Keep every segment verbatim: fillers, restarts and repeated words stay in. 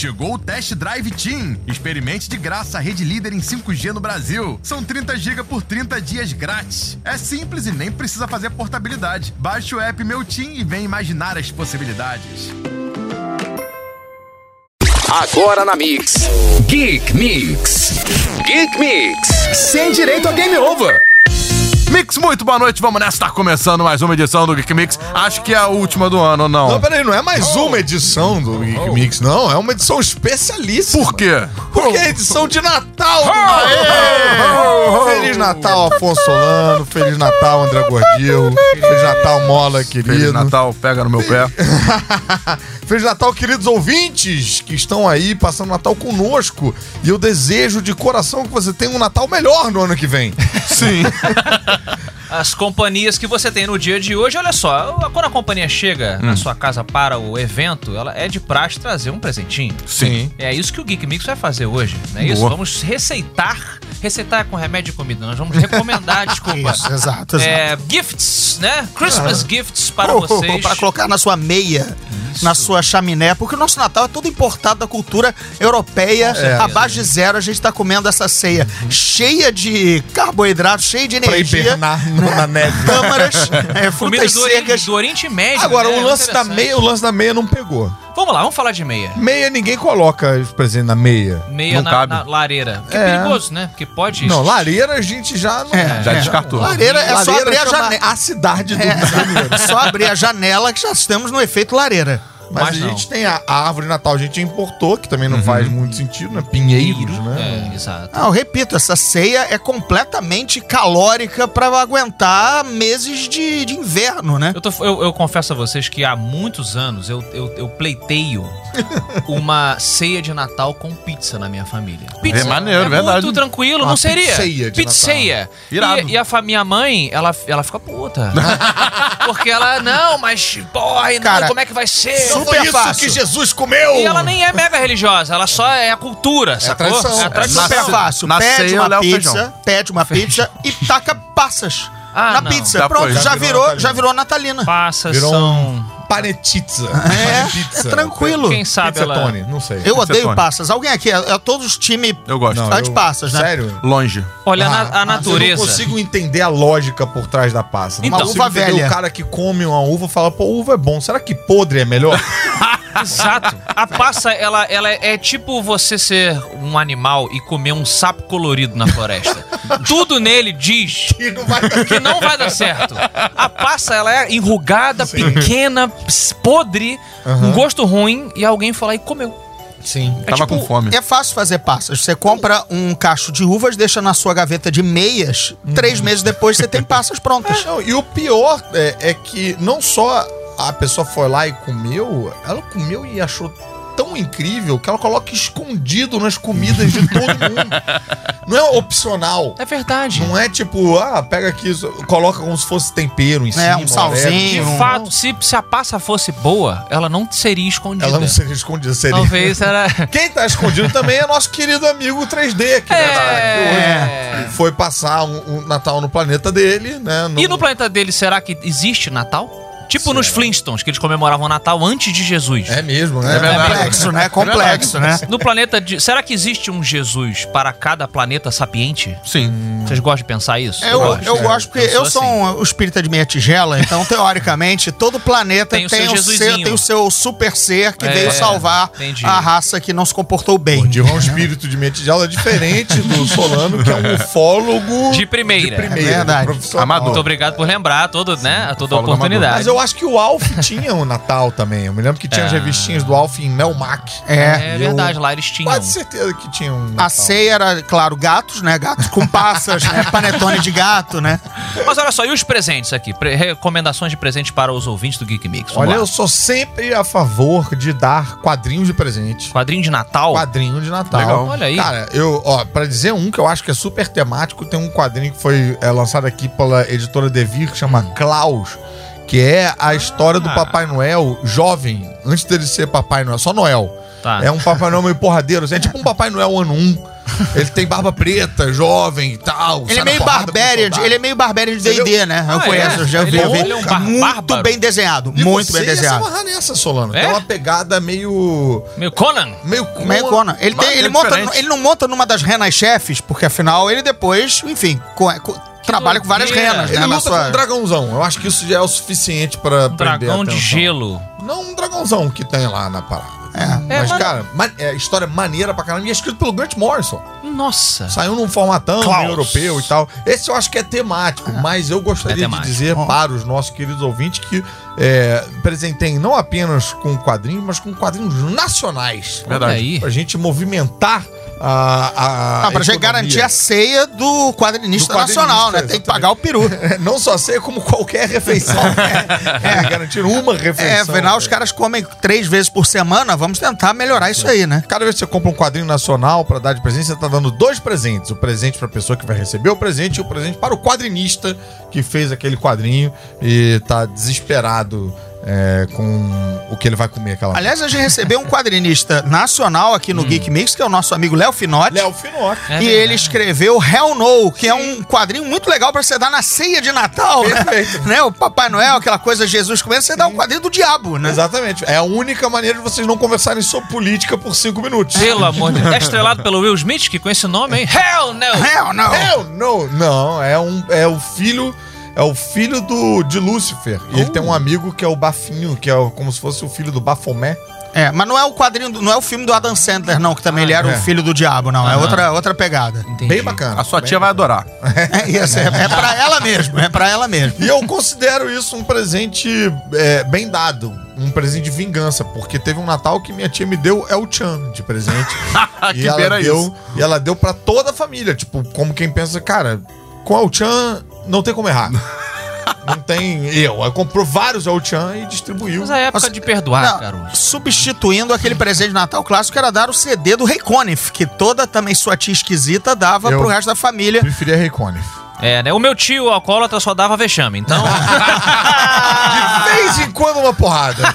Chegou o Test Drive Team. Experimente de graça a rede líder em cinco G no Brasil. São trinta gigas por trinta dias grátis. É simples e nem precisa fazer portabilidade. Baixe o app Meu Team e venha imaginar as possibilidades. Agora na Mix. Geek Mix. Geek Mix. Sem direito a game over. Mix, muito boa noite, vamos nessa, tá começando mais uma edição do Geek Mix, acho que é a última do ano, ou não? Não, peraí, não é mais oh. uma edição do Geek oh. Mix, não, é uma edição especialíssima. Por quê? Porque é a edição de Natal do oh. oh. Feliz Natal, Afonso Solano, Feliz Natal, André Gordillo, Feliz Natal, Mola, querido. Feliz Natal, pega no meu pé. Feliz Natal, queridos ouvintes que estão aí passando o Natal conosco. E eu desejo de coração que você tenha um Natal melhor no ano que vem. Sim. As companhias que você tem no dia de hoje, olha só, quando a companhia chega hum. na sua casa para o evento, ela é de praxe trazer um presentinho. Sim. É isso que o Geek Mix vai fazer hoje, não é isso? Boa. Vamos receitar, receitar com remédio e comida, nós vamos recomendar, desculpa. Isso, exato, exato. É, gifts, né? Christmas ah. gifts para oh, vocês. Oh, oh, para colocar na sua meia, isso. na sua chaminé, porque o nosso Natal é todo importado da cultura europeia. É, abaixo de zero, a gente tá comendo essa ceia uhum. cheia de carboidratos, cheia de energia. Pra na neve. Câmaras, é, frutas do secas. Oriente, do Oriente Médio. Agora, né? o lance da meia, o lance da meia não pegou. Vamos lá, vamos falar de meia. Meia, ninguém coloca os presentes na meia. Meia não na, cabe. na lareira. Porque é. é perigoso, né? Porque pode... Não, lareira a gente já não... É, já é. descartou. Lareira é lareira só abrir a janela. A cidade do é. Rio de Janeiro. Só abrir a janela que já estamos no efeito lareira. Mas, Mas a não. gente tem a, a árvore de Natal, a gente importou, que também não uhum. faz muito sentido, né? Pinheiros, né? É, exato. Não, eu repito, essa ceia é completamente calórica pra aguentar meses de, de inverno, né? Eu, tô, eu, eu confesso a vocês que há muitos anos eu, eu, eu pleiteio uma ceia de Natal com pizza na minha família. Pizza. É maneiro, é verdade. Muito tranquilo, Uma não seria? pizzeia de Pizzeia. Irado. E, e a fa- minha mãe, ela, ela fica puta. Porque ela, não, mas, porra, Cara, não, como é que vai ser? Não foi isso fácil. que Jesus comeu! E ela nem é mega religiosa, ela só é a cultura, sacou? tradição. É a tradição. Super fácil. Na Pede ceia, uma Léo pizza, Feijão. pede uma pizza e taca passas Ah, na não. pizza. Já Pronto, foi, já, já virou, virou já virou natalina. Passas Virou são... um panetizza. É, Pizza. é tranquilo. Quem sabe Pizza ela... Tony, não sei. Eu odeio Tony. passas. Alguém aqui, é, é todos os times Eu gosto. Não, anti-passas, né? Sério? Longe. Olha, Ah, na- a natureza... Eu não consigo entender a lógica por trás da passa. Não Então, consigo uva entender velha. o cara que come uma uva e fala, pô, uva é bom. Será que podre é melhor? Exato. A passa, ela, ela é, é tipo você ser um animal e comer um sapo colorido na floresta. Tudo nele diz Que não vai dar que não vai dar certo. A passa, ela é enrugada, pequena, ps- podre, um gosto ruim, e alguém foi lá e comeu. Sim. É Tava tipo- com fome. É fácil fazer passas. Você compra um cacho de uvas, deixa na sua gaveta de meias, três meses depois você tem passas prontas. Não, e o pior é, é que não só a pessoa foi lá e comeu, ela comeu e achou tão incrível que ela coloca escondido nas comidas de todo mundo. Não é opcional. É verdade. Não é tipo, ah, pega aqui, coloca como se fosse tempero em cima. É, um salzinho. De um- fato, se, se a passa fosse boa, ela não seria escondida. Ela não seria escondida, seria. Talvez era... Quem tá escondido também é nosso querido amigo três D, que, É. né, que hoje foi passar um, um Natal no planeta dele, né? E no planeta dele, será que existe Natal? Tipo Será? nos Flintstones, que eles comemoravam o Natal antes de Jesus. É mesmo, né? verdade. Complexo, né? Complexo, né? No planeta de... Será que existe um Jesus para cada planeta sapiente? Sim. Vocês gostam de pensar isso? Eu, eu gosto porque eu, sou sou um, o espírita de meia tigela, então, teoricamente, todo planeta Tem tem, o seu o, Jesusinho. seu, tem o seu super ser que É, veio salvar entendi. a raça que não se comportou bem. O Diego é um espírito de metigela diferente do Solano, que é um ufólogo De primeira. de primeira, É verdade. profissional. Amador. Muito obrigado por lembrar todo, né, a toda Fala do oportunidade. Mas eu acho que o Alf tinha um Natal também. Eu me lembro que tinha É. as revistinhas do Alf em Melmac. É. É verdade, lá eles tinham. Quase certeza que tinha um Natal. A ceia era, claro, gatos, né? Gatos com passas, né? Panetone de gato, né? Mas olha só, e os presentes aqui? Pre- recomendações de presente para os ouvintes do Geek Mix. Vamos Olha, lá. eu sou sempre a favor de dar quadrinhos de presente. Quadrinho de Natal? Quadrinho de Natal. Legal. Olha aí. Cara, eu, ó, pra dizer um que eu acho que é super temático, tem um quadrinho que foi é, lançado aqui pela editora Devir, que chama Klaus, que é a história do Ah. Papai Noel jovem, antes dele ser Papai Noel, só Noel. Tá. É um Papai Noel meio porradeiro, assim, é tipo um Papai Noel ano um. Ele tem barba preta, jovem e tal. Ele é meio Barbarian, ele é meio Barbarian de D e D, né? Eu Ah, conheço, é? eu já vi. Ele eu vi. é um- ele é um bar- muito bárbaro. bem desenhado, E muito você bem ia se desenhado. amarrar nessa, Solano. É? Tem uma pegada meio... Meio Conan. Meio, Meio Conan. Ele, tem, Mas ele, é monta, diferente. ele não monta numa das renas chefes, porque afinal ele depois, enfim, co- co- trabalha com várias loucura. renas, Ele né? na luta sua- com um dragãozão. Eu acho que isso já é o suficiente pra Um prender dragão a de atenção. gelo. Não um dragãozão que tem lá na parada. É. Mas, É, cara, ma- é, história maneira pra caramba. E é escrito pelo Grant Morrison. Nossa. Saiu num formatão Klaus. meio europeu e tal. Esse eu acho que é temático, mas eu gostaria É de temático. dizer Ó. para os nossos queridos ouvintes que é, presentem não apenas com quadrinhos, mas com quadrinhos nacionais. Olha aí. Pra gente movimentar a. a Ah, pra gente economia. garantir a ceia do quadrinista, Do quadrinista, nacional, né? Tem que exatamente. pagar o peru. Não só ser como qualquer refeição. é, garantir uma É, refeição. afinal, os caras comem três vezes por semana, vamos tentar melhorar isso aí, né? Cada vez que você compra um quadrinho nacional pra dar de presente, você tá dando dois presentes. O presente pra pessoa que vai receber o presente e o presente para o quadrinista que fez aquele quadrinho e tá desesperado é, com o que ele vai comer aquela. Aliás, a gente recebeu um quadrinista nacional aqui no Geek Mix, que é o nosso amigo Léo Finotti. Léo Finotti. É e verdade. ele escreveu Hell No, que é um quadrinho muito legal pra você dar na ceia de Natal, né? Perfeito. né? O Papai Noel, aquela coisa Jesus comendo, você dá um quadrinho do diabo, né? Exatamente. É a única maneira de vocês não conversarem sobre política por cinco minutos. Pelo amor de Deus. É estrelado pelo Will Smith, que com esse nome, hein? Hell no! Hell No! Hell no! Não, é, um, é o filho... É o filho do, de Lúcifer. E ele tem um amigo que é o Bafinho, que é o- como se fosse o filho do Bafomé. É, mas não é o quadrinho, do- não é o filme do Adam Sandler, não, que também ele era é. o filho do diabo, não. É outra, outra pegada. Entendi. Bem bacana. A sua Bem tia vai adorar. É isso, é, é pra ela mesmo, é pra ela mesmo. E eu considero isso um presente é, bem dado. Um presente de vingança, porque teve um Natal que minha tia me deu El Chan de presente. e, Que ela beira deu, isso. e ela deu pra toda a família. Tipo, como quem pensa, cara, com El Chan não tem como errar. Não tem eu. Aí comprou vários El Chan e distribuiu. Mas é época Nossa, de perdoar, Não, Caruso. substituindo aquele presente de Natal clássico, era dar o C D do Rei Conniff, que toda também sua tia esquisita dava Eu- pro resto da família. Preferia Rei Conniff. É, né? O meu tio alcoólatra só dava vexame, então... De vez em quando uma porrada.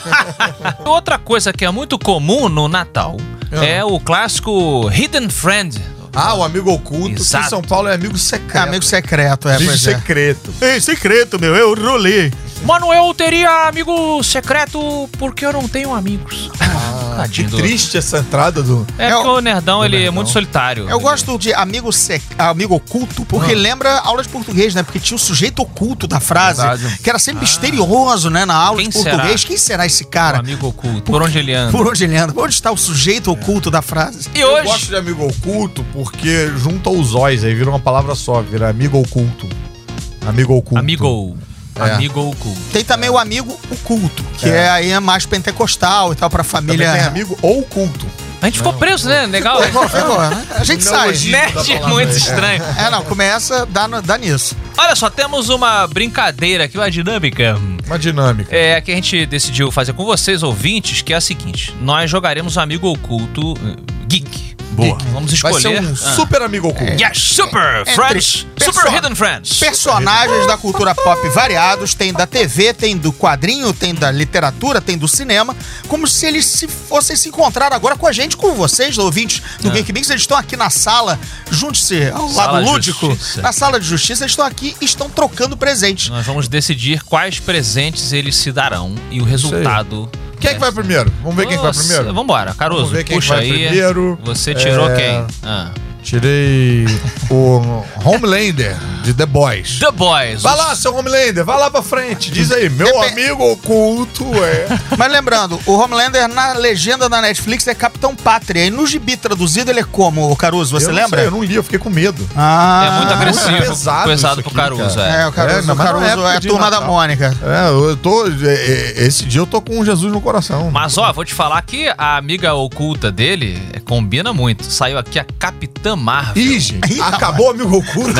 Outra coisa que é muito comum no Natal Ah. é o clássico Hidden Friend. Ah, o amigo oculto, que Exato. em São Paulo é amigo secreto. É, amigo secreto, é, Amigo pois é. secreto. Ei, secreto, meu, eu rolei. Mano, eu teria amigo secreto porque eu não tenho amigos. Que Tadinho do- triste essa entrada do... É É porque o- o nerdão, ele é nerdão. muito solitário. Eu gosto de amigo, sec... amigo oculto, porque lembra aula de português, né? Porque tinha o sujeito oculto da frase, Verdade. que era sempre misterioso, né? Na aula Quem de português. será? Quem será esse O cara? amigo oculto. Por onde ele anda. Por onde ele anda? Onde está o sujeito oculto da frase? E Eu hoje... gosto de amigo oculto porque junta os óis, aí vira uma palavra só, vira amigo oculto. Amigo oculto. Amigo. É. Amigo oculto. Tem também o amigo oculto, que é, É. aí é mais pentecostal e tal, pra Também família. tem amigo oculto. A gente ficou preso, né? Legal. Ficou, né? A gente Não sai. elogio. da Nerd palavra muito aí. estranho. É, não, começa, dá, no- dá nisso. Olha só, temos uma brincadeira aqui, uma dinâmica. Uma dinâmica. É, que a gente decidiu fazer com vocês, ouvintes, que é a seguinte. Nós jogaremos o Amigo Oculto eh, Geek. Boa. Geek. Vamos Vai escolher... ser um Ah. super amigo oculto. Yes, Super Entre Friends. perso- Super Hidden Friends. Personagens da cultura pop variados, tem da T V, tem do quadrinho, tem da literatura, tem do cinema, como se eles se fossem se encontrar agora com a gente, com vocês, ouvintes do É. Geek Mix. Eles estão aqui na sala, junte-se ao Sala lado de lúdico, justiça. na sala de justiça, eles estão aqui e estão trocando presentes. Nós vamos decidir quais presentes eles se darão e o resultado... Quem é que vai primeiro? Vamos ver quem que vai Nossa, primeiro? Vambora, Caruso, Vamos ver quem puxa vai aí. primeiro. Você tirou É, quem? Ah. Tirei o Homelander de The Boys. The Boys. Vai lá, seu Homelander, vai lá pra frente. Diz aí, meu Depe- amigo oculto é... Mas lembrando, o Homelander na legenda da Netflix é Capitão Pátria, e no gibi traduzido ele é como, Caruso, você Eu não lembra? sei, eu não li, eu fiquei com medo. Ah, É muito agressivo, muito pesado pesado isso pro aqui, Caruso, cara. é. É, o Caruso, É, não, o mas na Caruso época é a de turma da Natal. Mônica. É, eu tô... é, é, Esse dia eu tô com Jesus no coração. Mas ó, vou te falar que a amiga oculta dele é, combina muito. Saiu aqui a Capitã Marvel. Ih, gente, acabou o amigo oculto.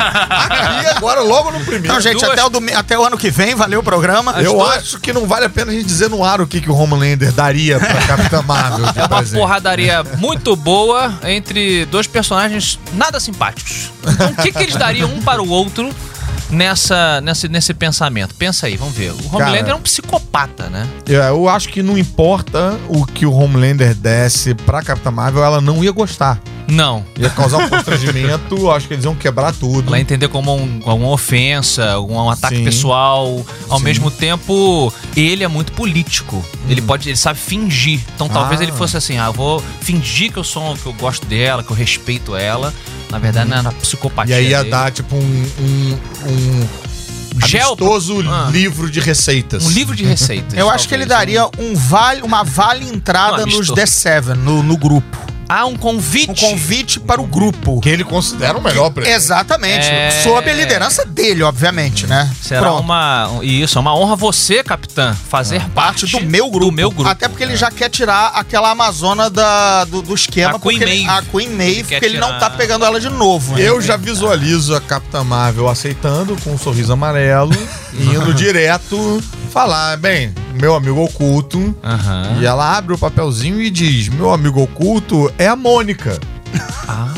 Aqui agora, logo no primeiro. Não, gente, duas- até o, domi- até o ano que vem, valeu o programa. Eu duas- acho que não vale a pena a gente dizer no ar o que, que o Homelander daria pra Capitã Marvel. de É uma presente. porradaria muito boa entre dois personagens nada simpáticos. Então, o que, que eles dariam um para o outro nessa, nesse, nesse pensamento. Pensa aí, vamos ver. O Homelander Cara, é um psicopata, né? Eu acho que não importa o que o Homelander desse pra Capitã Marvel, ela não ia gostar. Não. Ia causar um constrangimento, eu acho que eles iam quebrar tudo. Ela entender como um, uma ofensa, um, um ataque Sim. pessoal. Ao Sim. mesmo tempo, ele é muito político. Ele pode, ele sabe fingir. Então talvez Ah. ele fosse assim, ah, eu vou fingir que eu sou, que eu gosto dela, que eu respeito ela. Na verdade, não é na psicopatia. E aí ia dele. dar, tipo, um, um, um Gel- amistoso Ah. livro de receitas. Um livro de receitas. Eu acho que ele talvez. daria um vale, uma vale entrada Um nos amistoso. The Seven, no, no grupo. Ah, um convite. Um convite para o grupo. Que ele considera o melhor pra ele. Exatamente. É. Sob a liderança dele, obviamente, né? Será Pronto. uma. Isso, é uma honra você, capitã, fazer parte do meu grupo. Do meu grupo. Até porque ele já quer tirar aquela Amazona da, do, do esquema. A Queen porque ele- Maeve. A Queen Maeve, Ele quer porque ele não tirar- tá pegando ela de novo. né? Eu já visualizo a Capitã Marvel aceitando com um sorriso amarelo e indo direto falar, bem, meu amigo oculto. Aham. E ela abre o papelzinho e diz, meu amigo oculto é a Mônica. Ah.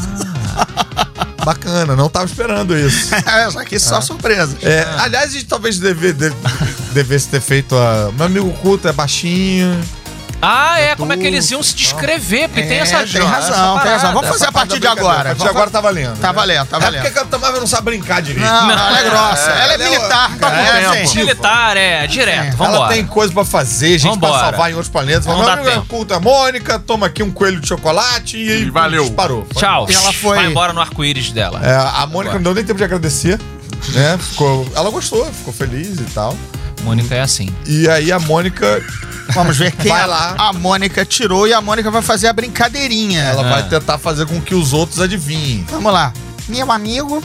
Bacana, não tava esperando isso. Isso aqui só surpresa. É, aliás, a gente talvez deve, deve- devesse ter feito a... Meu amigo oculto é baixinho. Ah, é, como é que eles iam se descrever? Porque tem É, essa tem essa razão, tem parada. razão. Vamos fazer Essa a partir parte de da agora. brincadeira. A partir de agora tá valendo. Tá né? valendo, tá É valendo. porque a Capitã Marvel não sabe brincar direito. Não, não, ela é grossa. Ela é ela é- militar, tá cara. com É, tempo. assim. Militar, é, direto. É. Vambora. Ela tem coisa pra fazer, gente Vambora. pra salvar em outros planetas. Não Meu dá amigo tempo. oculto é a Mônica, toma aqui um coelho de chocolate e, E valeu. disparou. Foi. Tchau. E ela foi- Vai embora no arco-íris dela. É, a Mônica não deu nem tempo de agradecer, né? Ficou, ela gostou, ficou feliz e tal. Mônica é assim. E aí a Mônica, Vamos ver quem Vai a, lá. a Mônica tirou e a Mônica vai fazer a brincadeirinha. ela Ah. vai tentar fazer com que os outros adivinhem. Vamos lá. Meu amigo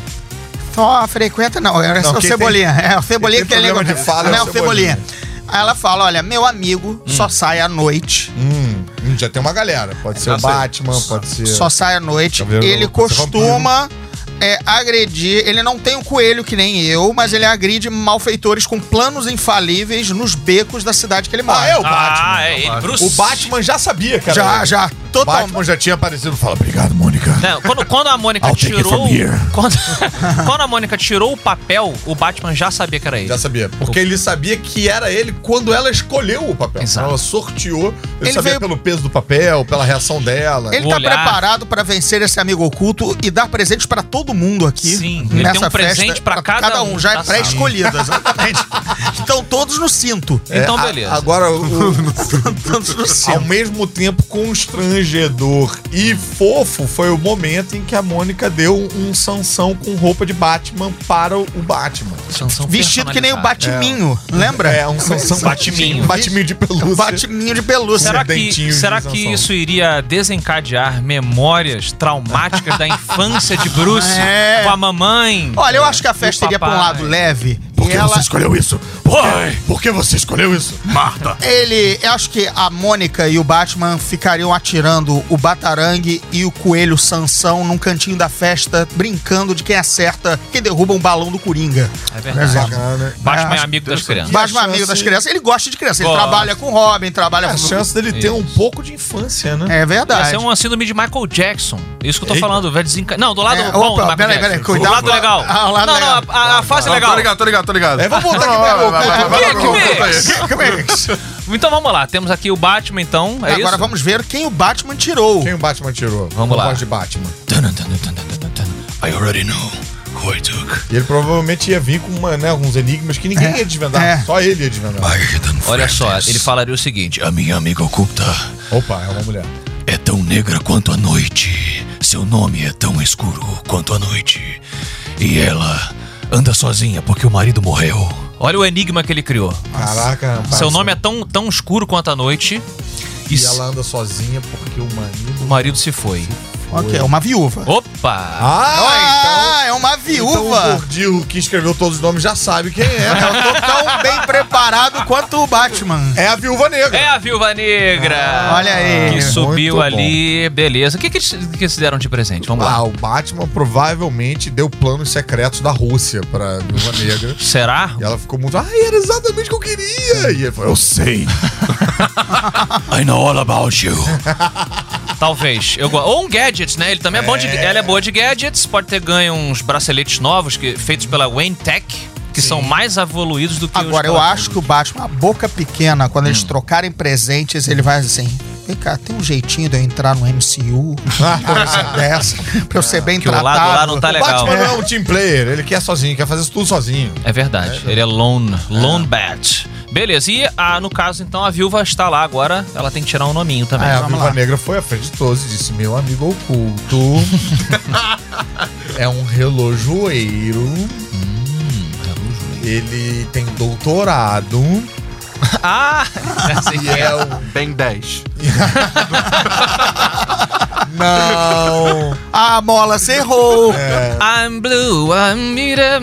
só frequenta... Não, é só o quem Cebolinha. É o Cebolinha quem que é tem língua problema de fala é Não, o o Cebolinha. Cebolinha. Aí ela fala, olha, meu amigo só sai à noite. Hum, hum, já tem uma galera. Pode ser Já o sei. Batman, pode ser... Só sai à noite. Cavaleiro Ele Louco, pode ser costuma é, agredir. Ele não tem um coelho que nem eu, mas ele agride malfeitores com planos infalíveis nos becos da cidade que ele mora. Ah, é o Batman. Ah, é ele, Bruce. O Batman já sabia que era Já, ele. já. O Total. Batman já tinha aparecido. Fala, obrigado, Mônica. Não, quando, quando a Mônica I'll take it tirou. from here. Quando, quando a Mônica tirou o papel, o Batman já sabia que era ele. Já sabia. Porque ele sabia que era ele quando ela escolheu o papel. Exato. Ela sorteou. Ele, Ele sabia veio- pelo peso do papel, pela reação dela. Ele O tá olhar. preparado pra vencer esse amigo oculto e dar presentes pra todo mundo aqui. Sim, ele tem um presente pra cada um, Já é tá pré-escolhido, exatamente. Estão todos no cinto. Então, É, a- beleza. agora, o- Todos no ao cinto. mesmo tempo constrangedor e fofo, foi o momento em que a Mônica deu um Sansão com roupa de Batman para o o Batman. Sansão Vestido que nem o personalizado. Batiminho, lembra? É, um Sansão Batiminho. Um Batiminho de pelúcia. Batiminho de pelúcia. Será Com que, dentinho de será que Sansão. isso iria desencadear memórias traumáticas da infância de Bruce É. com a mamãe? Olha, eu acho que a festa E o iria pra um papai? lado leve. Por e que ela, você escolheu isso? Por quê? Por que você escolheu isso? Marta. ele, eu acho que a Mônica e o Batman ficariam atirando o Batarangue e o coelho Sansão num cantinho da festa, brincando de quem acerta, quem derruba um balão do Coringa. É verdade. Bacana. Batman é acho amigo das crianças. Batman a amigo chance- das crianças. Ele gosta de criança. Ele Gosta. trabalha com Robin, trabalha A com... chance dele ter um pouco de infância, né? É Vai verdade. ser uma síndrome de Michael Jackson. Isso que eu tô Eita. falando, vai desenca... Não, do lado É, bom opa, do Michael peraí, Jackson. peraí, cuidado O lado com a- legal. ah, o lado não, legal. não, a, a fase Não, legal. Tô ligado, tô ligado, tô ligado. É, vamos voltar Não, aqui vai, pra vai, vai, vai, vai, Que vai, vai, vai, que vai. Mix. Então vamos lá, temos aqui o Batman, então. É Agora isso? vamos ver quem o Batman tirou. Quem o Batman tirou? Vamos Com lá. voz de Batman. I already know who I took. E ele provavelmente ia vir com uma, né, alguns enigmas que ninguém É, ia desvendar. é. Só ele ia desvendar. Olha só, ele falaria o seguinte: a minha amiga oculta Opa, é uma mulher. é tão negra quanto a noite. Seu nome é tão escuro quanto a noite. E ela anda sozinha porque o marido morreu. Olha o enigma que ele criou. Caraca. Seu nome é tão, tão escuro quanto a noite. E, E s- ela anda sozinha porque o marido... o marido se foi. Ok, é uma viúva. Opa! Ah, Ah, é uma então... Então o viúva. gordinho que escreveu todos os nomes já sabe quem é. Eu tô tão bem preparado quanto o Batman. É a Viúva Negra. É a Viúva Negra! Olha aí. Que subiu Muito ali, beleza. O que, que, eles, que eles deram de presente? Vamos Ah, lá. o Batman provavelmente deu planos secretos da Rússia pra Viúva Negra. Será? E ela ficou muito... Ah, era exatamente o que eu queria. E ele falou, eu sei. I know all about you. Talvez. Eu go... Ou um gadget, né? Ele também é, bom de... Ela é boa de gadgets, pode ter ganho uns braceletes novos que... feitos pela Wayne Tech, que Sim. são mais evoluídos do que Agora, os eu acho que o Batman, a boca pequena, quando hum. eles trocarem presentes, ele vai assim... Vem cá, tem um jeitinho de eu entrar no M C U, coisa dessa, pra eu ser bem que tratado. O lado lá não tá legal. O Batman não é um team player, ele quer sozinho, quer fazer tudo sozinho. É verdade, é, ele é lone, lone é. bat. Beleza, e a, no caso, então, a viúva está lá agora, ela tem que tirar um nominho também. Ah, a Viúva Negra foi à frente de todos e disse, meu amigo oculto é um relojoeiro, hum, relojoeiro, ele tem doutorado. Ah! E é o Ben dez. Não. Ah, Mola, você errou. É. I'm blue, I'm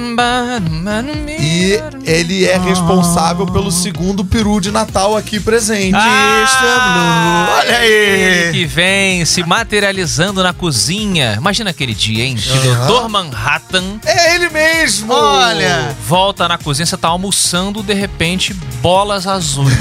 E ele é responsável pelo segundo peru de Natal aqui presente. Ah, Olha aí. Ele que vem se materializando na cozinha. Imagina aquele dia, hein? Que Uhum. doutor Manhattan... É ele mesmo. Olha. Volta na cozinha, você tá almoçando, de repente, bolas azuis.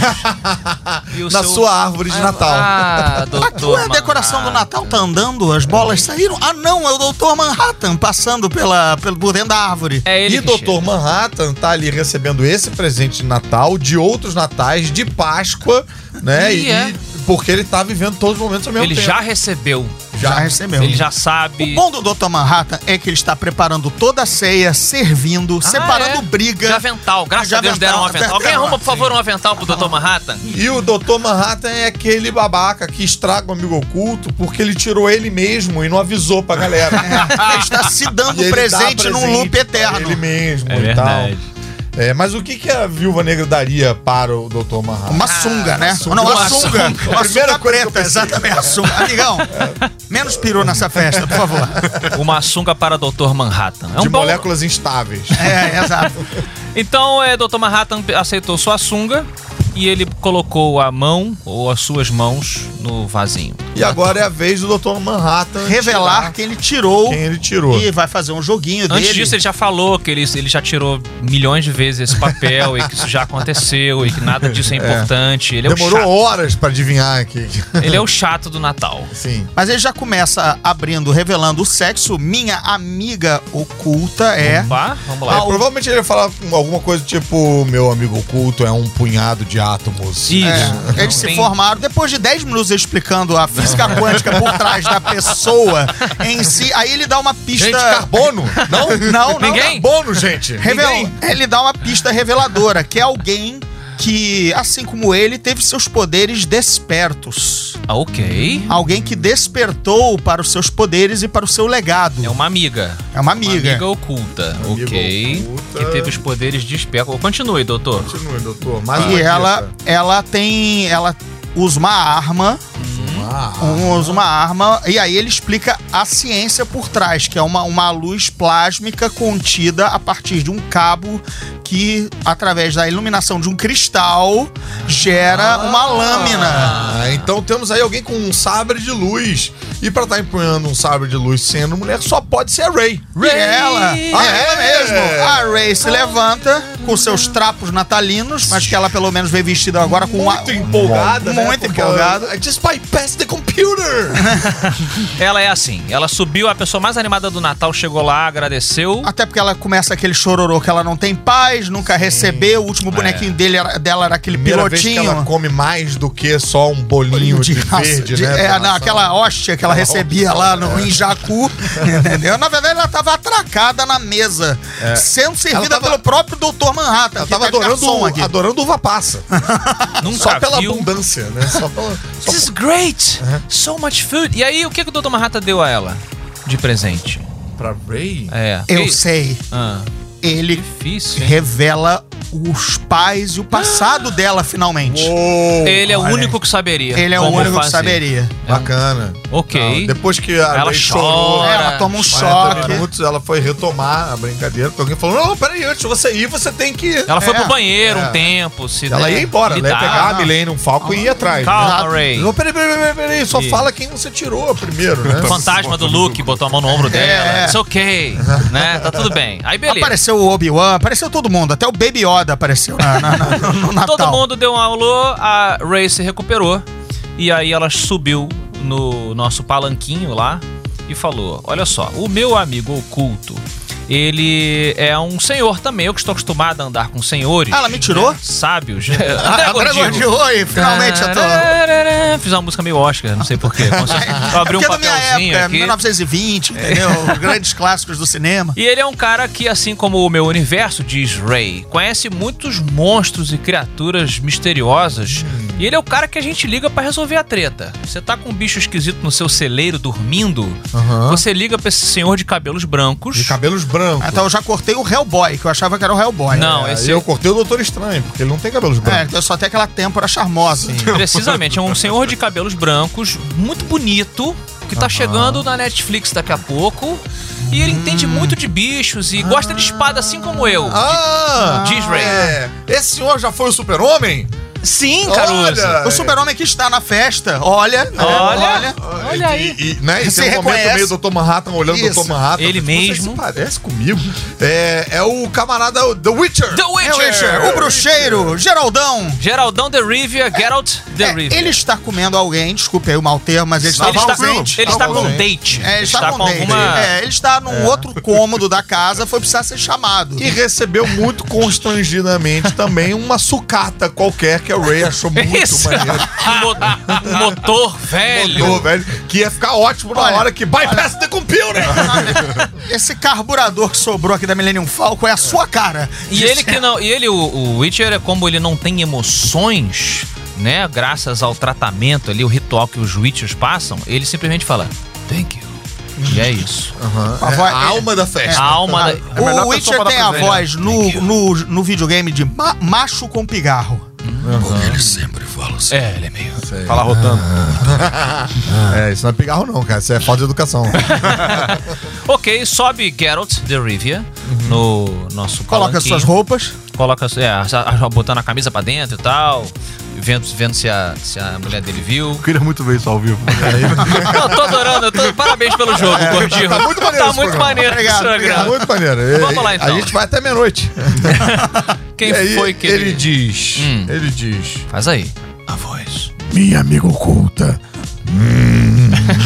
E o Na seu... sua árvore de Natal. Ah, doutor Ué, a decoração do Natal tá andando, as bolas saíram. Ah, não, é o doutor Manhattan passando pela, pelo, por dentro da árvore. É ele E que doutor chega. Manhattan tá ali recebendo esse presente de Natal, de outros natais, de Páscoa, né? E E, é. porque ele tá vivendo todos os momentos ao mesmo Ele tempo. já recebeu. Já recebeu. Ele já sabe. O bom do doutor Manhattan é que ele está preparando toda a ceia, servindo, Ah, separando é? briga. De avental. Graças De a Deus deram um avental. avental. Alguém arruma, por favor, um avental pro doutor Manhattan? E o doutor Manhattan é aquele babaca que estraga o amigo oculto porque ele tirou ele mesmo e não avisou pra galera. Ele está se dando E ele presente dá num presente loop pra eterno. Ele mesmo É e verdade. tal. É, mas o que, que a Viúva Negra daria para o doutor Manhattan? Uma sunga, né? sunga. Não, uma Uma sunga. sunga. Uma A primeira sunga coisa que eu preta, pensei. exatamente. A sunga. Amigão, menos peru nessa festa, por favor. Uma sunga para doutor Manhattan. É um De bom... moléculas instáveis. É, exato. Então, é, doutor Manhattan aceitou sua sunga e ele colocou a mão, ou as suas mãos, no vasinho. E agora é a vez do doutor Manhattan Revelar tirar quem ele tirou. quem ele tirou. E vai fazer um joguinho Antes dele. disso, ele já falou que ele, ele já tirou milhões de vezes esse papel e que isso já aconteceu e que nada disso é importante. Ele é Demorou o chato. horas pra adivinhar aqui. Ele é o chato do Natal. Sim. Mas ele já começa abrindo, revelando o sexo. Minha amiga oculta é... Opa, vamos É, lá. provavelmente ele ia falar alguma coisa tipo: meu amigo oculto é um punhado de átomos. Isso. É, eles se Tem- formaram, depois de dez minutos explicando a física quântica por trás da pessoa em si, aí ele dá uma pista... Gente, carbono? Não? Não, não. Ninguém? Carbono, gente. Revel... Ninguém? Ele dá uma pista reveladora, que é alguém que, assim como ele, teve seus poderes despertos. Ah, ok. Alguém que despertou para os seus poderes e para o seu legado. É uma amiga. É uma amiga. Uma amiga oculta. Amiga ok. oculta. Que teve os poderes despertos. Continue, doutor. Continue, doutor. Mais uma E ela, dica. ela tem... Ela usa uma arma... Ah, Um, usa uma arma, e aí ele explica a ciência por trás, que é uma, uma luz plásmica contida a partir de um cabo que, através da iluminação de um cristal, gera uma lâmina. Ah, então temos aí alguém com um sabre de luz. E pra estar empunhando um sabre de luz sendo mulher, só pode ser a Ray. E ela, Ah, é ela é? mesmo. A Ray se levanta com seus trapos natalinos, mas que ela pelo menos veio vestida agora com uma... Muito empolgada, né? Muito Porque empolgada. ela- I just bypassed the computer. Ela é assim. Ela subiu, a pessoa mais animada do Natal chegou lá, agradeceu. Até porque ela começa aquele chororô que ela não tem paz, nunca recebeu. O último bonequinho dele era- dela era aquele Primeira vez que pilotinho. ela come mais do que só um bolinho de, raça, verde, de- né? é, Pra não, assar. aquela hóstia que ela recebia lá no, em Jacu, entendeu? Na verdade, ela tava atracada na mesa, sendo servida tava- pelo próprio doutor Manhattan. Ela que tava tá de garçom adorando, aqui. adorando uva passa. Nunca Só pela viu. abundância, né? Só pela... Só This is great! So much food. E aí, o que, que o doutor Manhattan deu a ela de presente? pra Ray? É. Eu Que- sei. Ah, Ele difícil, hein? revela os pais e o passado dela, finalmente. Uou, Ele é o olha, único que saberia. Ele é o como único que fazer. saberia. Bacana. Ok. Não, depois que a Ela Ray chorou, chora. Ela toma um quarenta choque. minutos, ela foi retomar a brincadeira, porque alguém falou: não, peraí, antes de você ir, você tem que. Ela foi É, pro banheiro é. um tempo. Se Ela né, ia embora, ela ia lidar. pegar a Millennium Falcon e ir atrás. Calma, né? Ray. Não, peraí, peraí, peraí, peraí, só Isso. fala quem você tirou primeiro, né? O fantasma do Luke botou a mão no ombro dela. É. It's ok. Né? Tá tudo bem. Aí beleza. Apareceu o Obi-Wan, apareceu todo mundo. Até o Baby Yoda apareceu na, na- na- no Natal. Todo mundo deu um alô, a Ray se recuperou. E aí ela subiu no nosso palanquinho lá e falou: olha só, o meu amigo oculto, ele é um senhor também, eu que estou acostumado a andar com senhores. Ah, ela me tirou? Né, sábios. Ah, André Gordinho, oi, finalmente eu tô... Fiz uma música meio Oscar, não sei porquê. Eu abri um Porque é da minha papelzinho época, aqui. mil novecentos e vinte, entendeu? Os grandes clássicos do cinema. E ele é um cara que, assim como o meu universo, diz Ray, conhece muitos monstros e criaturas misteriosas. Hum. E ele é o cara que a gente liga pra resolver a treta. Você tá com um bicho esquisito no seu celeiro dormindo, uhum. você liga pra esse senhor de cabelos brancos. De cabelos brancos. Então eu já cortei o Hellboy, que eu achava que era o Hellboy. Não, é, esse... eu cortei o Doutor Estranho, porque ele não tem cabelos brancos. É, eu só tenho aquela têmpora charmosa. Sim. Precisamente, é um senhor de cabelos brancos, muito bonito, que tá uhum. chegando na Netflix daqui a pouco. E ele entende muito de bichos e ah. gosta de espada, assim como eu. Ah! Diz Ray. É. Esse senhor já foi o Super-Homem? Sim, Caruso. Olha, o Super-Homem que está na festa. Olha, olha, olha, olha aí. E, e, né, e tem um momento meio do doutor Manhattan olhando o doutor Manhattan. Ele mesmo. Você parece comigo. É, é o camarada The Witcher. The Witcher. É o, Witcher. O bruxeiro, Geraldão. Geraldão de Rivia, Geralt de é, Rivia. Ele está comendo alguém, desculpe aí o mau termo, mas ele está ele está, ausente. Ele está com um date. É, ele está, está com, com date. Alguma... É, ele está num é. outro cômodo da casa, foi precisar ser chamado. E recebeu muito constrangidamente também uma sucata qualquer que a Ray achou muito Isso. maneiro. Um motor velho. Motor velho. Que ia ficar ótimo na olha, hora que bypass the computer. Esse carburador que sobrou aqui da Millennium Falcon é a sua cara. E ele que não. E ele, o, o Witcher, é como ele não tem emoções, né? Graças ao tratamento ali, o ritual que os Witchers passam, ele simplesmente fala, thank you. E é isso. Uhum. A, voz, é a alma da festa. É, a alma da... O Witcher tem a voz no, no, no videogame de ma macho com pigarro. Uhum. Porque ele sempre fala assim. É, ele é meio... Sei. Fala rotando. É, isso não é pigarro não, cara. Isso é falta de educação. Ok, sobe Geralt de Rivia uhum. no nosso Coloca palanquinho. Suas roupas. Coloca, é, botando a camisa pra dentro e tal. Vendo, vendo se, a, se a mulher dele viu. Eu queria muito ver isso ao vivo. Não, tô adorando. Eu tô, parabéns pelo jogo, é, Gordinho. Tá muito maneiro. Tá muito maneiro esse programa. Tá muito maneiro. Vamos lá, então. A gente vai até meia-noite. Quem aí, foi que ele... ele diz? Hum. Ele diz. Faz aí. A voz. Minha amiga oculta. Hum.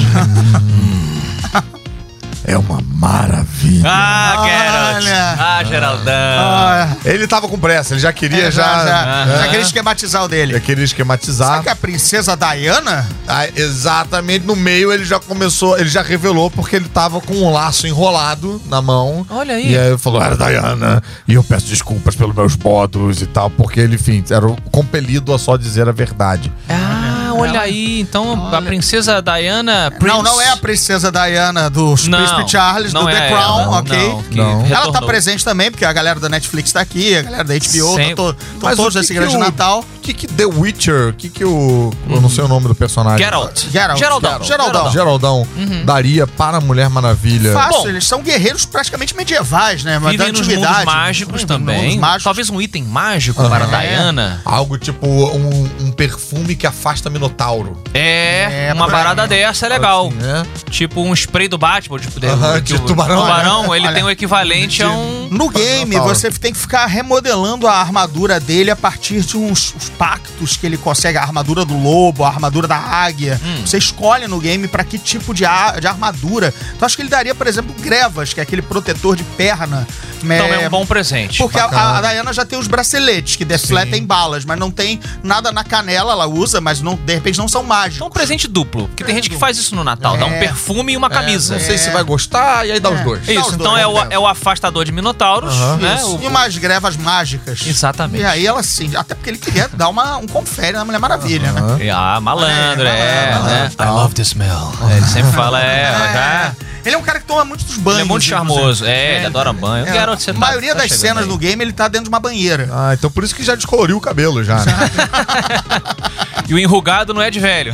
É uma maravilha. Ah, Geralt. Ah, Geraldão. Ah. Ele tava com pressa, ele já queria é, já... Já, já, ah. já queria esquematizar o dele. Já queria esquematizar. Sabe que a princesa Diana? Ah, exatamente, no meio ele já começou, ele já revelou porque ele tava com um laço enrolado na mão. Olha aí. E aí ele falou, era Diana, e eu peço desculpas pelos meus modos e tal, porque ele, enfim, era compelido a só dizer a verdade. Ah, olha ela... aí, então olha. A princesa Diana... Prince... Não, não é a princesa Diana do Príncipe Charles, do The é Crown, ela, ok? Não, não. Ela tá presente também, porque a galera da Netflix tá aqui, a galera da H B O, estão todos nesse grande Natal. O que que The Witcher, o que que o... Eu não sei o nome do personagem. Geralt. Geralt. Geraldão. Geraldão. Geraldão uhum. daria para a Mulher Maravilha. Fácil, bom, eles são guerreiros praticamente medievais, né? Mas vivem nos mundos mágicos uhum. também. Mágicos. Talvez um item mágico uhum. para é. Diana. Algo tipo um, um perfume que afasta Minotauro. É, é uma parada é. dessa é legal. Assim, é. Tipo um spray do Batman, tipo, uhum, de tubarão. tubarão ele Olha, tem o equivalente a um... No game, você tem que ficar remodelando a armadura dele a partir de uns, uns pactos que ele consegue. A armadura do lobo, a armadura da águia. Hum. Você escolhe no game pra que tipo de, a, de armadura. Então acho que ele daria, por exemplo, Grevas, que é aquele protetor de perna. Então é, é um bom presente. Porque a, a Diana já tem os braceletes que defletem Sim. balas, mas não tem nada na canela, ela usa, mas não, de repente não são mágicos. Então um presente duplo, porque é. tem gente que faz isso no Natal, é. dá um perfume e uma camisa. É. Não sei se vai gostar, e aí dá os dois. Isso, os então dois, é, o, é o afastador de minotauros, uh-huh. né? O... E umas grevas mágicas. Exatamente. E aí ela sim, até porque ele queria dar uma, um confere na Mulher Maravilha, uh-huh. né? Ah, malandro, é, é, né? I love the smell. É, ele sempre fala, é, é. Já... Ele é um cara que toma muitos banhos. Ele é muito charmoso, é, é, ele adora banho. É. Geralt, você a tá, maioria tá das cenas aí. do game, ele tá dentro de uma banheira. Ah, então por isso que já descoloriu o cabelo já, né? E o enrugado não é de velho.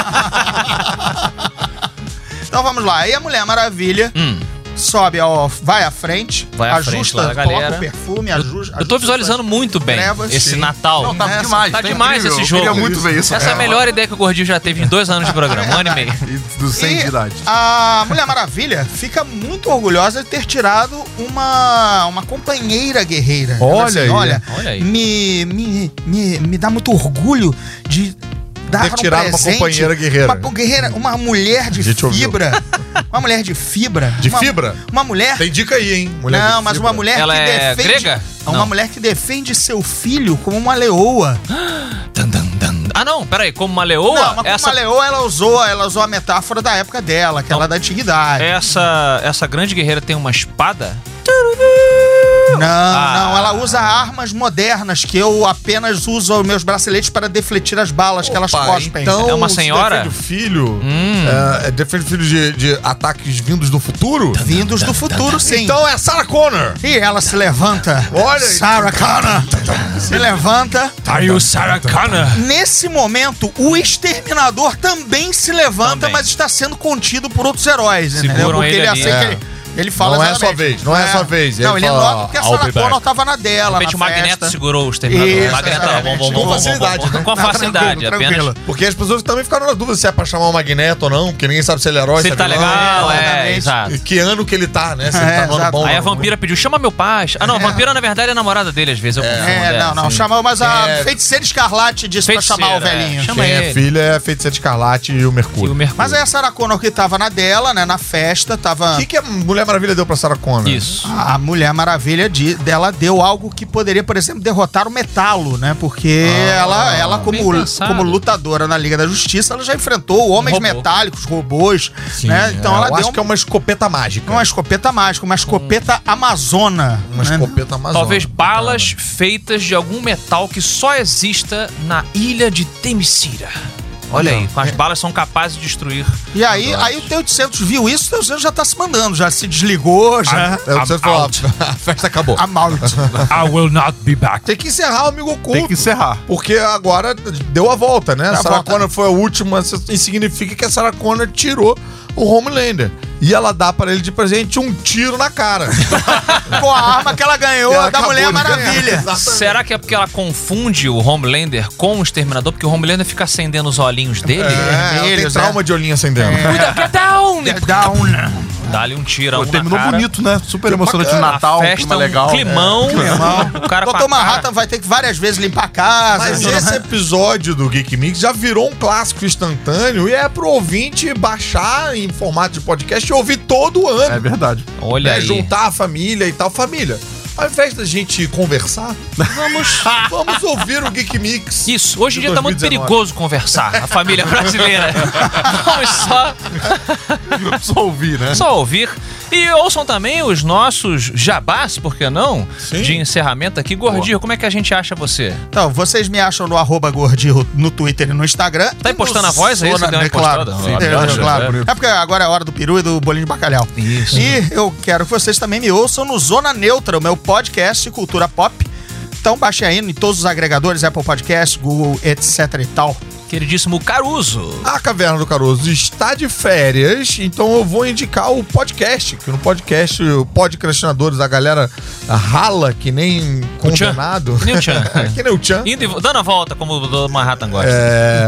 Então vamos lá, aí a Mulher Maravilha hum. sobe, ó, vai à frente, vai à ajusta, frente, coloca o perfume, ajusta. Eu tô visualizando muito bem grevas, esse sim. Natal. Não, tá Essa, demais, tá tá demais incrível. esse jogo. Eu queria muito ver isso. Essa é, é a melhor ideia que o Gordinho já teve em dois anos de programa, um ano e meio. E dos cem de idade. A Mulher Maravilha fica muito orgulhosa de ter tirado uma, uma companheira guerreira. Olha assim, aí. Olha, olha aí. Me, me, me, me dá muito orgulho de dar ter tirado um uma presente, companheira guerreira. Uma guerreira, uma mulher de gente ouviu. fibra. Uma mulher de fibra. De uma, fibra? Uma mulher... Tem dica aí, hein? Mulher Não, de mas fibra. uma mulher Ela que é defende... grega? Uma Não. mulher que defende seu filho como uma leoa. Dun, dun, dun. Ah, não, peraí, como uma leoa? Não, mas como essa, uma leoa, ela usou, ela usou a metáfora da época dela, aquela da antiguidade. essa, essa grande guerreira tem uma espada? Não, Ah. não, ela usa armas modernas que eu apenas uso os meus braceletes para defletir as balas que elas Opa, cospem. Então, É uma se senhora? defende o filho, Hum. é, defende o filho de, de ataques vindos do futuro? Vindos do futuro, sim. Então é Sarah Connor. E ela se levanta. Olha aí. Sarah Connor se levanta. Are you Sarah Connor? Nesse momento, o Exterminador também se levanta, Também. mas está sendo contido por outros heróis, entendeu? Seguram Porque ele ele ali. aceita É. ele, ele fala Não é exatamente. sua vez, não é sua vez. Não, Ele ele fala, nota porque a "I'll Sarah be back." Connor tava na dela, De repente o na Magneto festa. segurou o exterminador. Isso, Magneto, exatamente. bom, bom, Com bom, bom, facilidade, bom, né? Com Tá facilidade, tranquilo, apenas. tranquilo. Porque as pessoas também ficaram na dúvida se é pra chamar o Magneto ou não, porque ninguém sabe se ele é herói, Se ele tá é vilão. legal, é, exatamente. exato. E que ano que ele tá, né? Se ele É, tá no ano exato. bom. Aí a ano ruim. vampira pediu, chama meu pai. Ah, não, a vampira na verdade é a namorada dele, às vezes eu confundo. É, não, não, sim. chamou, mas a É. Feiticeira Escarlate disse Feiticeira, pra chamar o é. velhinho. Chama Quem é ele. filha é a Feiticeira Escarlate e o E Mercúrio. o Mercúrio. Mas aí a Sarah Connor que tava na dela, né, na festa, tava... O que, que a Mulher Maravilha deu pra Sarah Connor? Isso. A Mulher Maravilha de, dela deu algo que poderia, por exemplo, derrotar o Metalo, né? Porque ela, ela bem como, pensado. como lutadora na Liga da Justiça, ela já enfrentou homens robô. metálicos, robôs, Sim, né? Então é, ela eu deu acho que é uma escopeta mágica. uma escopeta mágica, uma escopeta amazona. Uma né? escopeta amazônica. Talvez balas feitas de algum metal que só exista na ilha de Themyscira. Olha aí, as balas são capazes de destruir. E aí, aí o T oitocentos viu isso, o T oitocentos já tá se mandando, já se desligou, já... É, você I'm falou, out. a festa acabou. A malte. I will not be back. Tem que encerrar o Amigo Oculto. Tem que encerrar. Porque agora deu a volta, né? Deu a Sarah volta. Connor foi a última, isso significa que a Sarah Connor tirou o Homelander. E ela dá pra ele de presente um tiro na cara. Com a arma que ela ganhou Ela da acabou Mulher de ganhar. Maravilha. Exatamente. Será que é porque ela confunde o Homelander com o Exterminador? Porque o Homelander fica acendendo os olhinhos dele? É, ela tem vermelhos, trauma de olhinho acendendo. Cuida, get down! Down. Dá-lhe um tiro Pô, na terminou cara. bonito, né? Super emocionante no bacana. Natal, A clima festa, legal. um climão. O cara com Doutor a cara- Manhattan vai ter que várias vezes limpar a casa. Mas tudo esse mais. episódio do Geek Mix já virou um clássico instantâneo e é pro ouvinte baixar em formato de podcast e ouvir todo ano. É verdade. Olha né? aí. Juntar a família e tal. Família, ao invés da gente conversar, vamos, vamos ouvir o Geek Mix. Isso, hoje em de dia tá muito dois mil e dezenove. perigoso conversar, a família brasileira. Vamos só, Só ouvir, né? só ouvir. E ouçam também os nossos jabás, por que não? Sim. De encerramento aqui. Gordinho, como é que a gente acha você? Então, vocês me acham no arroba Gordinho no Twitter e no Instagram. Tá E impostando no a voz aí? Zona- Você deu uma é claro, impostada? sim, Ah, é, acho, claro. é. É porque agora é a hora do peru e do bolinho de bacalhau. Isso. E eu quero que vocês também me ouçam no Zona Neutra, o meu podcast Cultura Pop. Então baixe aí em todos os agregadores, Apple Podcast, Google, etc e tal. Queridíssimo Caruso. A Caverna do Caruso está de férias, então eu vou indicar o podcast, que no podcast, o Podcastinadores, a galera rala que nem condenado. Que nem o Tchan. que nem o Tchan. Indo e vo- dando a volta, como o do Manhattan gosta. É,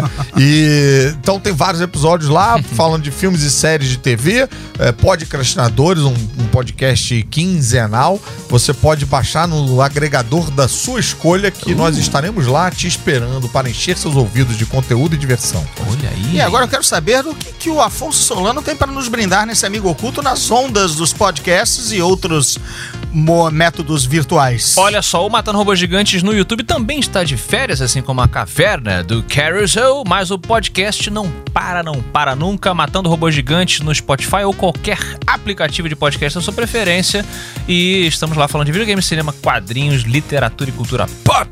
e então tem vários episódios lá falando de filmes e séries de T V, é, Podcastinadores, um, um podcast quinzenal. Você pode baixar no agregador da sua escolha, que nós estaremos lá te esperando para encher seus ouvidos de conteúdo e diversão. Olha aí. E agora eu quero saber do que, que o Afonso Solano tem para nos brindar nesse amigo oculto nas ondas dos podcasts e outros mo- métodos virtuais. Olha só, o Matando Robôs Gigantes no YouTube também está de férias, assim como a Caverna do Carousel, mas o podcast não para, não para nunca, Matando Robôs Gigantes no Spotify ou qualquer aplicativo de podcast da sua preferência. E estamos lá falando de videogame, cinema, quadrinhos, literatura e cultura pop.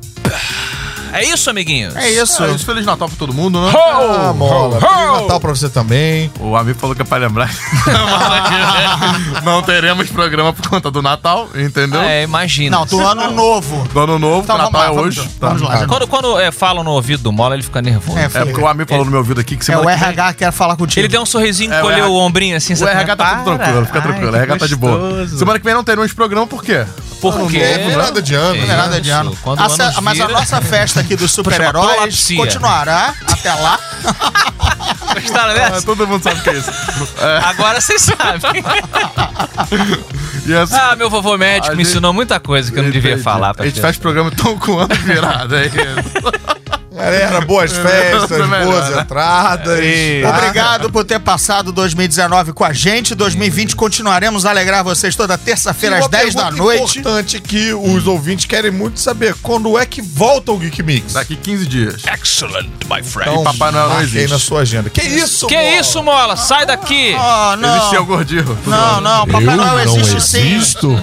É isso, amiguinhos? É isso. É isso, Feliz Natal pra todo mundo, né? Ah, mola. Feliz Natal pra você também. O amigo falou que é pra lembrar. Não teremos programa por conta do Natal, entendeu? É, imagina. Não, do ano novo. Do ano novo, Então, o Natal vamos lá, é vamos- hoje. vamos tá? lá, gente. Quando, quando é, falam no ouvido do Mola, ele fica nervoso. É, É porque o amigo falou no meu ouvido aqui que É semana o que vem- R H que quer falar contigo. Ele deu um sorrisinho, É, o encolheu R H o ombrinho assim. O sabe? R H tá tudo Para. tranquilo, fica Ai, tranquilo. O que R H tá de boa. gostoso. Semana que vem não teremos programa, por quê? Por Não quê? teve nada de ano. Não é nada de Isso, ano. quando A o ce- ano mas a vira- nossa festa aqui dos super-heróis prolapsia. continuará até lá. Gostaram Ah, dessa? todo mundo sabe o que é isso. Agora vocês sabem. E assim, Ah, meu vovô médico A me gente- ensinou muita coisa que eu não devia entendi. falar. A Pra gente ter. faz programa tão com o ano virado, é isso. Galera, boas festas, É melhor, boas né? entradas. tá? Obrigado por ter passado dois mil e dezenove com a gente. dois mil e vinte continuaremos a alegrar vocês toda terça-feira às Uma dez da pergunta noite. importante que os ouvintes querem muito saber. Quando é que volta o Geek Mix? Daqui quinze dias. Excellent, my friend. Então, Papai Noel não marque aí existe. na sua agenda. Que isso, Que Mola? isso, Mola? Sai daqui! Oh, não. Existe o Gordinho. Não, não, Papai Noel existe sim.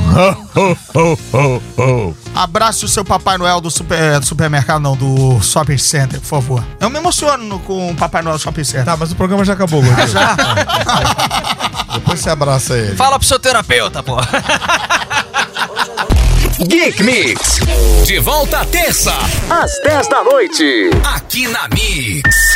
sim. Abrace o seu Papai Noel do, super, do supermercado, não, do Shopping Center, por favor. Eu me emociono no- com o Papai Noel do Shopping Center. Tá, mas o programa já acabou, Gordinho. Já? Depois você abraça ele. Fala pro seu terapeuta, pô. Geek Mix. De volta à terça, às dez da noite. Aqui na Mix.